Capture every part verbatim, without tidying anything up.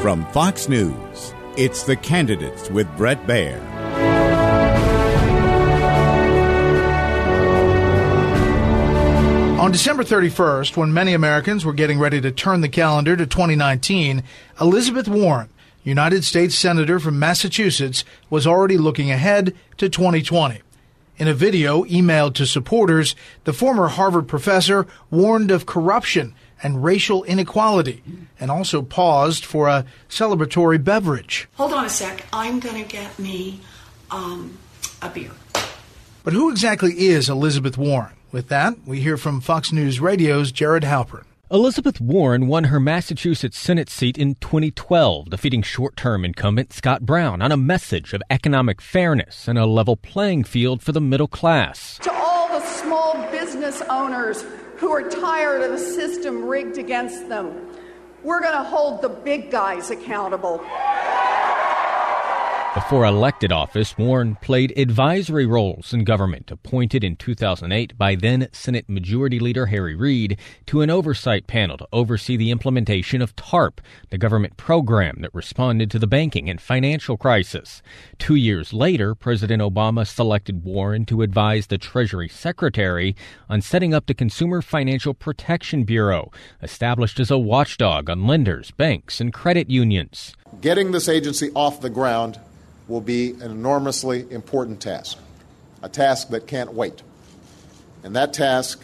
From Fox News, it's The Candidates with Bret Baier. On December thirty-first, when many Americans were getting ready to turn the calendar to twenty nineteen, Elizabeth Warren, United States Senator from Massachusetts, was already looking ahead to twenty twenty. In a video emailed to supporters, the former Harvard professor warned of corruption and racial inequality, and also paused for a celebratory beverage. Hold on a sec. I'm going to get me um, a beer. But who exactly is Elizabeth Warren? With that, we hear from Fox News Radio's Jared Halpern. Elizabeth Warren won her Massachusetts Senate seat in twenty twelve, defeating short-term incumbent Scott Brown on a message of economic fairness and a level playing field for the middle class. To all the small business owners who are tired of the system rigged against them, we're going to hold the big guys accountable. Before elected office, Warren played advisory roles in government, appointed in two thousand eight by then Senate Majority Leader Harry Reid to an oversight panel to oversee the implementation of TARP, the government program that responded to the banking and financial crisis. Two years later, President Obama selected Warren to advise the Treasury Secretary on setting up the Consumer Financial Protection Bureau, established as a watchdog on lenders, banks, and credit unions. Getting this agency off the ground will be an enormously important task, a task that can't wait. And that task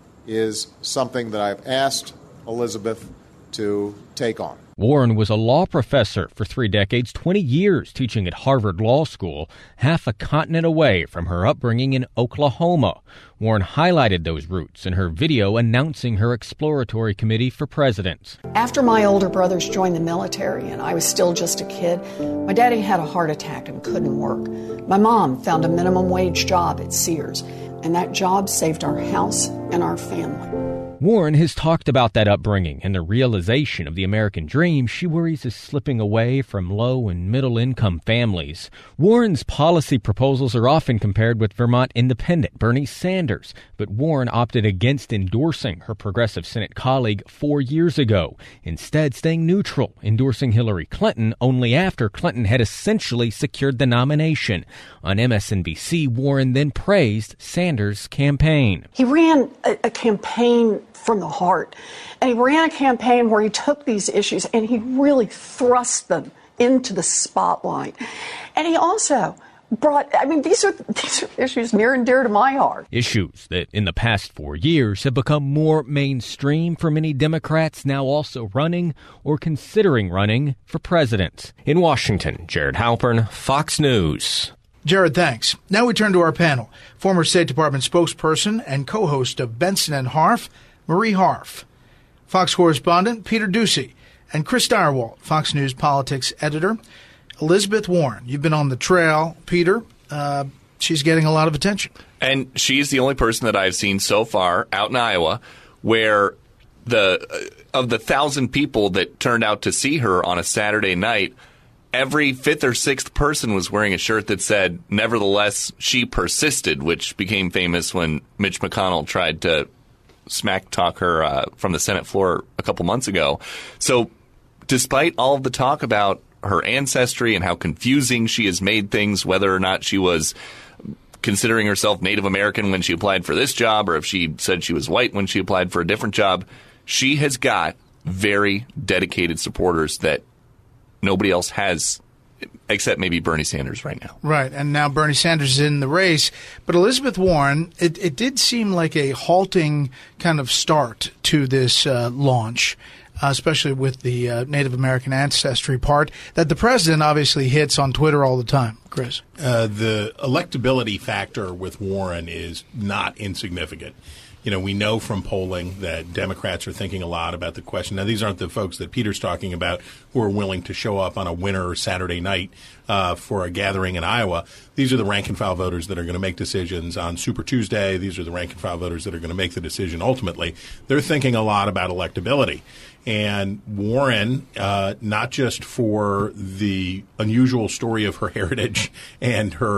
is something that I've asked Elizabeth to take on. Warren was a law professor for three decades, twenty years teaching at Harvard Law School, half a continent away from her upbringing in Oklahoma. Warren highlighted those roots in her video announcing her exploratory committee for president. After my older brothers joined the military and I was still just a kid, my daddy had a heart attack and couldn't work. My mom found a minimum wage job at Sears, and that job saved our house and our family. Warren has talked about that upbringing and the realization of the American dream she worries is slipping away from low and middle income families. Warren's policy proposals are often compared with Vermont independent Bernie Sanders, but Warren opted against endorsing her progressive Senate colleague four years ago, instead staying neutral, endorsing Hillary Clinton only after Clinton had essentially secured the nomination. On M S N B C, Warren then praised Sanders' campaign. He ran a, a campaign from the heart. And he ran a campaign where he took these issues and he really thrust them into the spotlight. And he also brought, I mean, these are, these are issues near and dear to my heart. Issues that in the past four years have become more mainstream for many Democrats now also running or considering running for president. In Washington, Jared Halpern, Fox News. Jared, thanks. Now we turn to our panel. Former State Department spokesperson and co-host of Benson and Harf, Marie Harf, Fox correspondent Peter Doocy, and Chris Direwalt, Fox News politics editor. Elizabeth Warren, you've been on the trail. Peter, uh, she's getting a lot of attention. And she's the only person that I've seen so far out in Iowa where the uh, of the thousand people that turned out to see her on a Saturday night, every fifth or sixth person was wearing a shirt that said, "Nevertheless, she persisted," which became famous when Mitch McConnell tried to smack talk her uh, from the Senate floor a couple months ago. So despite all of the talk about her ancestry and how confusing she has made things, whether or not she was considering herself Native American when she applied for this job or if she said she was white when she applied for a different job, she has got very dedicated supporters that nobody else has except maybe Bernie Sanders right now. Right, and now Bernie Sanders is in the race. But Elizabeth Warren, it, it did seem like a halting kind of start to this uh, launch, uh, especially with the uh, Native American ancestry part, that the president obviously hits on Twitter all the time. Chris? Uh, the electability factor with Warren is not insignificant. You know, we know from polling that Democrats are thinking a lot about the question. Now, these aren't the folks that Peter's talking about who are willing to show up on a winter Saturday night uh, for a gathering in Iowa. These are the rank-and-file voters that are going to make decisions on Super Tuesday. These are the rank-and-file voters that are going to make the decision ultimately. They're thinking a lot about electability. And Warren, uh, not just for the unusual story of her heritage and her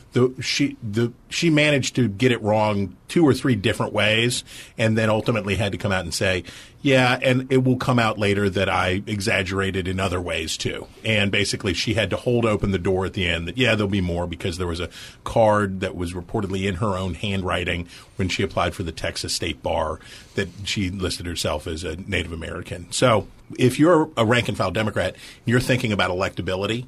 the she the she managed to get it wrong two or three different ways, and then ultimately had to come out and say, yeah, and it will come out later that I exaggerated in other ways too. And basically she had to hold open the door at the end that, yeah, there'll be more, because there was a card that was reportedly in her own handwriting when she applied for the Texas State Bar that she listed herself as a Native American. So if you're a rank-and-file Democrat, you're thinking about electability,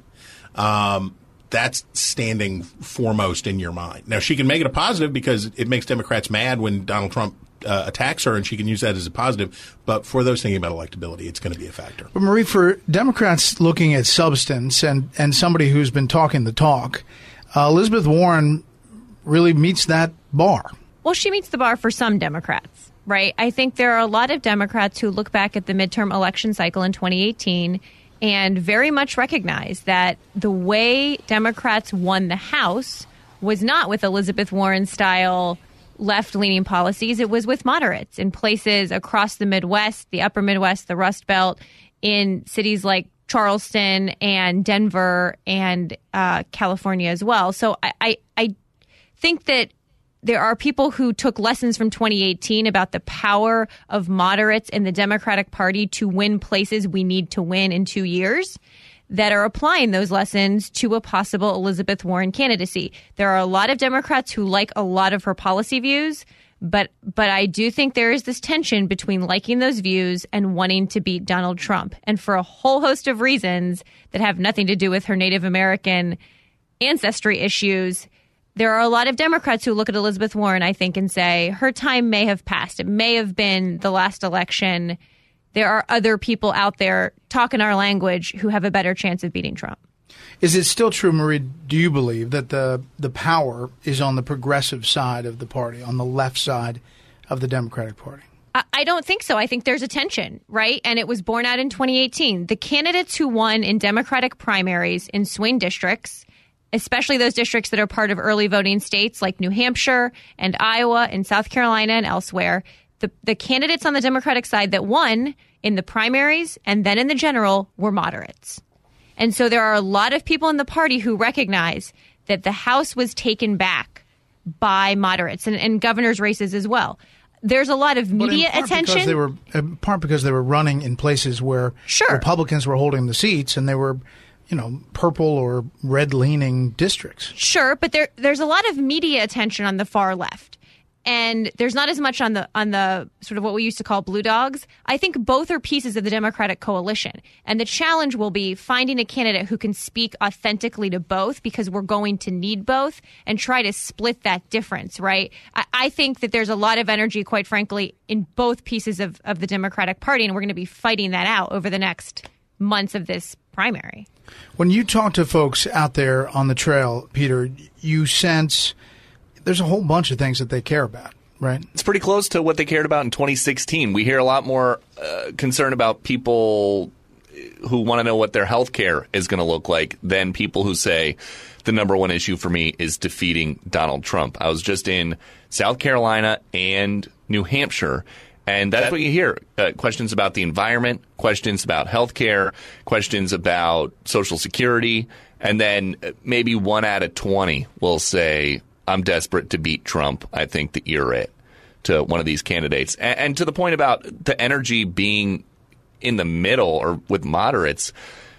um, that's standing foremost in your mind. Now, she can make it a positive because it makes Democrats mad when Donald Trump uh, attacks her, and she can use that as a positive. But for those thinking about electability, it's going to be a factor. But, Marie, for Democrats looking at substance and, and somebody who's been talking the talk, uh, Elizabeth Warren really meets that bar. Well, she meets the bar for some Democrats, right? I think there are a lot of Democrats who look back at the midterm election cycle in twenty eighteen and very much recognize that the way Democrats won the House was not with Elizabeth Warren-style left-leaning policies. It was with moderates in places across the Midwest, the upper Midwest, the Rust Belt, in cities like Charleston and Denver and uh, California as well. So I, I, I think that there are people who took lessons from twenty eighteen about the power of moderates in the Democratic Party to win places we need to win in two years that are applying those lessons to a possible Elizabeth Warren candidacy. There are a lot of Democrats who like a lot of her policy views, but but I do think there is this tension between liking those views and wanting to beat Donald Trump. And for a whole host of reasons that have nothing to do with her Native American ancestry issues, there are a lot of Democrats who look at Elizabeth Warren, I think, and say her time may have passed. It may have been the last election. There are other people out there talking our language who have a better chance of beating Trump. Is it still true, Marie, do you believe that the, the power is on the progressive side of the party, on the left side of the Democratic Party? I, I don't think so. I think there's a tension, right? And it was borne out in twenty eighteen. The candidates who won in Democratic primaries in swing districts, especially those districts that are part of early voting states like New Hampshire and Iowa and South Carolina and elsewhere, the, the candidates on the Democratic side that won in the primaries and then in the general were moderates. And so there are a lot of people in the party who recognize that the House was taken back by moderates and, and governors' races as well. There's a lot of media but in part attention. Because they were, in part because they were running in places where sure. Republicans were holding the seats, and they were, you know, purple or red-leaning districts. Sure, but there there's a lot of media attention on the far left. And there's not as much on the on the sort of what we used to call blue dogs. I think both are pieces of the Democratic coalition. And the challenge will be finding a candidate who can speak authentically to both, because we're going to need both, and try to split that difference, right? I, I think that there's a lot of energy, quite frankly, in both pieces of, of the Democratic Party, and we're going to be fighting that out over the next months of this primary. When you talk to folks out there on the trail, Peter, you sense there's a whole bunch of things that they care about, right? It's pretty close to what they cared about in twenty sixteen. We hear a lot more uh, concern about people who want to know what their health care is going to look like than people who say the number one issue for me is defeating Donald Trump. I was just in South Carolina and New Hampshire, and that's what you hear. Uh, questions about the environment, questions about health care, questions about Social Security, and then maybe one out of twenty will say, I'm desperate to beat Trump. I think that you're it, to one of these candidates. And, and to the point about the energy being in the middle or with moderates,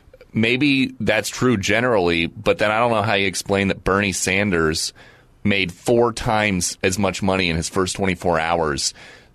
maybe that's true generally, but then I don't know how you explain that Bernie Sanders made four times as much money in his first twenty-four hours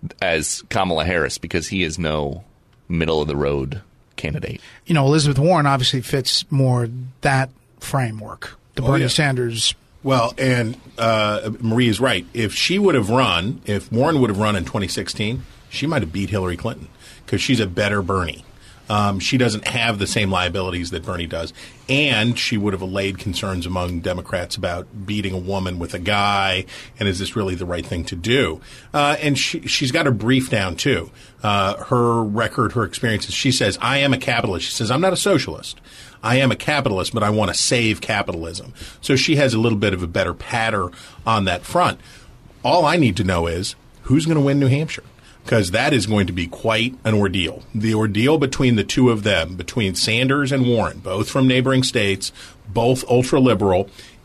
as Kamala Harris, because he is no middle-of-the-road candidate. You know, Elizabeth Warren obviously fits more that framework. The Oh, Bernie yeah. Sanders. Well, and uh, Marie is right. If she would have run, if Warren would have run in twenty sixteen, she might have beat Hillary Clinton, because she's a better Bernie. Um, she doesn't have the same liabilities that Bernie does. And she would have allayed concerns among Democrats about beating a woman with a guy, and is this really the right thing to do? Uh, and she, she's got her brief down, too. Uh, her record, her experiences. She says, I am a capitalist. She says, I'm not a socialist. I am a capitalist, but I want to save capitalism. So she has a little bit of a better patter on that front. All I need to know is who's going to win New Hampshire, because that is going to be quite an ordeal. The ordeal between the two of them, between Sanders and Warren, both from neighboring states, both ultra-liberal,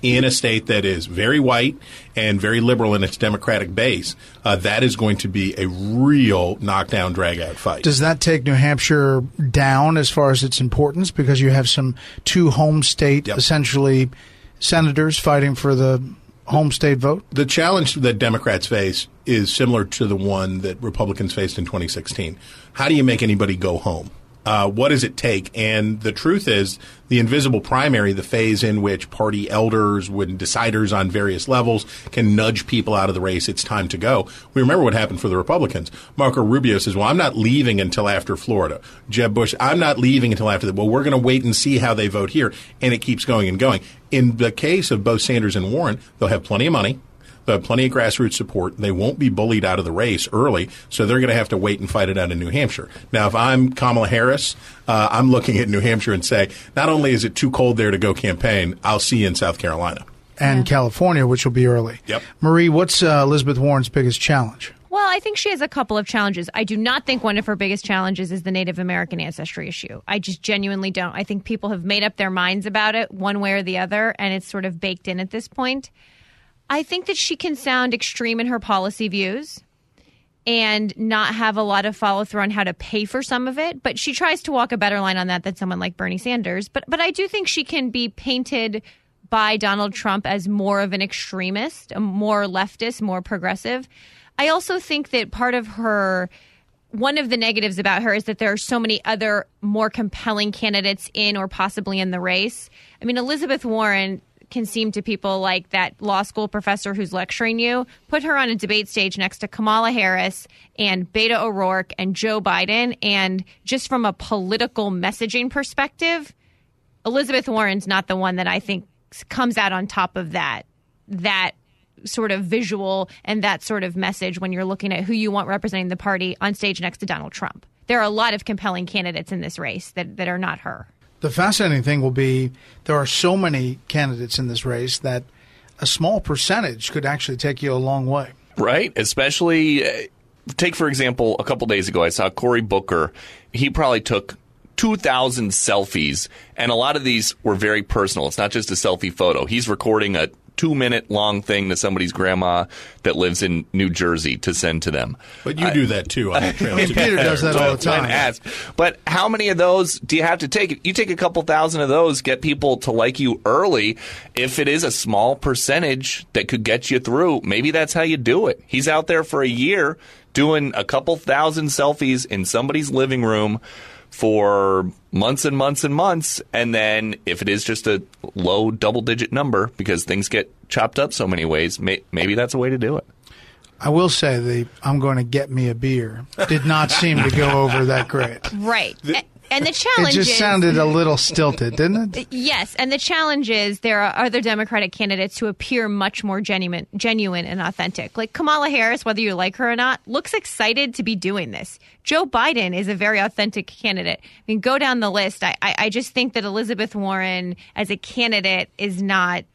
in a state that is very white and very liberal in its Democratic base, uh, that is going to be a real knockdown, drag-out fight. Does that take New Hampshire down as far as its importance because you have some two home state, yep. essentially, senators fighting for the home state vote? The challenge that Democrats face is similar to the one that Republicans faced in twenty sixteen. How do you make anybody go home? Uh, what does it take? And the truth is, the invisible primary, the phase in which party elders, when deciders on various levels can nudge people out of the race, it's time to go. We remember what happened for the Republicans. Marco Rubio says, well, I'm not leaving until after Florida. Jeb Bush, I'm not leaving until after that. Well, we're going to wait and see how they vote here. And it keeps going and going. In the case of both Sanders and Warren, they'll have plenty of money. They'll have plenty of grassroots support. They won't be bullied out of the race early, so they're going to have to wait and fight it out in New Hampshire. Now, if I'm Kamala Harris, uh, I'm looking at New Hampshire and say, not only is it too cold there to go campaign, I'll see you in South Carolina. And yeah. California, which will be early. Yep. Marie, what's uh, Elizabeth Warren's biggest challenge? Well, I think she has a couple of challenges. I do not think one of her biggest challenges is the Native American ancestry issue. I just genuinely don't. I think people have made up their minds about it one way or the other, and it's sort of baked in at this point. I think that she can sound extreme in her policy views and not have a lot of follow through on how to pay for some of it. But she tries to walk a better line on that than someone like Bernie Sanders. But but I do think she can be painted by Donald Trump as more of an extremist, a more leftist, more progressive. I also think that part of her, one of the negatives about her is that there are so many other more compelling candidates in or possibly in the race. I mean, Elizabeth Warren can seem to people like that law school professor who's lecturing you. Put her on a debate stage next to Kamala Harris and Beto O'Rourke and Joe Biden. And just from a political messaging perspective, Elizabeth Warren's not the one that I think comes out on top of that, that sort of visual and that sort of message when you're looking at who you want representing the party on stage next to Donald Trump. There are a lot of compelling candidates in this race that, that are not her. The fascinating thing will be there are so many candidates in this race that a small percentage could actually take you a long way. Right? Especially, uh, take, for example, a couple days ago, I saw Cory Booker. He probably took two thousand selfies, and a lot of these were very personal. It's not just a selfie photo. He's recording a two-minute long thing to somebody's grandma that lives in New Jersey to send to them. But you I, do that, too, on the trail. Peter does that all the time. Asked. But how many of those do you have to take? You take a couple thousand of those, get people to like you early. If it is a small percentage that could get you through, maybe that's how you do it. He's out there for a year doing a couple thousand selfies in somebody's living room for months and months and months, and then if it is just a low double-digit number, because things get chopped up so many ways, may, maybe that's a way to do it. I will say the I'm going to get me a beer did not seem to go over that great. Right. And the challenge It just is, sounded a little stilted, didn't it? Yes, and the challenge is there are other Democratic candidates who appear much more genuine, genuine and authentic. Like Kamala Harris, whether you like her or not, looks excited to be doing this. Joe Biden is a very authentic candidate. I mean, go down the list. I, I, I just think that Elizabeth Warren as a candidate is not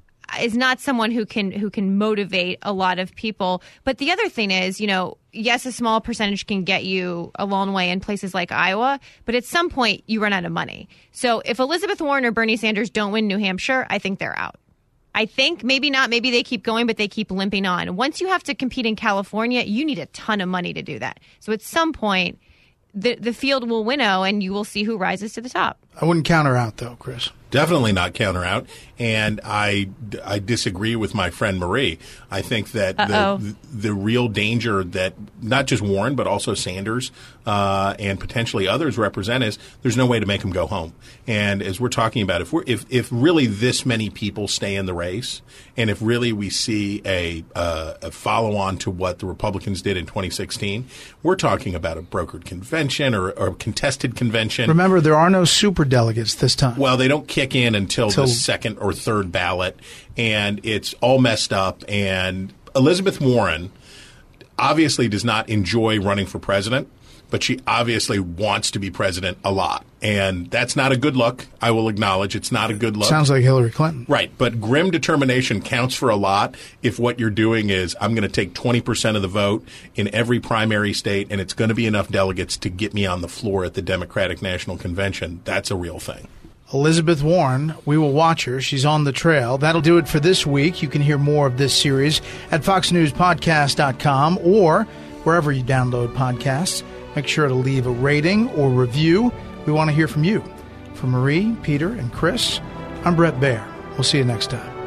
is not someone who can who can motivate a lot of people. But the other thing is, you know, yes, a small percentage can get you a long way in places like Iowa, but at some point you run out of money. So if Elizabeth Warren or Bernie Sanders don't win New Hampshire, I think they're out. I think maybe not. Maybe they keep going, but they keep limping on. Once you have to compete in California, you need a ton of money to do that. So at some point, the the field will winnow and you will see who rises to the top. I wouldn't count her out, though, Chris. Definitely not count her out. And I, I disagree with my friend Marie. I think that the, the real danger that not just Warren, but also Sanders uh, and potentially others represent is there's no way to make them go home. And as we're talking about, if we're if, if really this many people stay in the race, and if really we see a, uh, a follow-on to what the Republicans did in twenty sixteen, we're talking about a brokered convention or, or a contested convention. Remember, there are no super delegates this time. Well, they don't kick in until, until the second or third ballot, and it's all messed up. And Elizabeth Warren obviously does not enjoy running for president, but she obviously wants to be president a lot. And that's not a good look. I will acknowledge it's not a good look. Sounds like Hillary Clinton. Right. But grim determination counts for a lot if what you're doing is I'm going to take twenty percent of the vote in every primary state, and it's going to be enough delegates to get me on the floor at the Democratic National Convention. That's a real thing. Elizabeth Warren. We will watch her. She's on the trail. That'll do it for this week. You can hear more of this series at fox news podcast dot com or wherever you download podcasts. Make sure to leave a rating or review. We want to hear from you. For Marie, Peter, and Chris, I'm Brett Baer. We'll see you next time.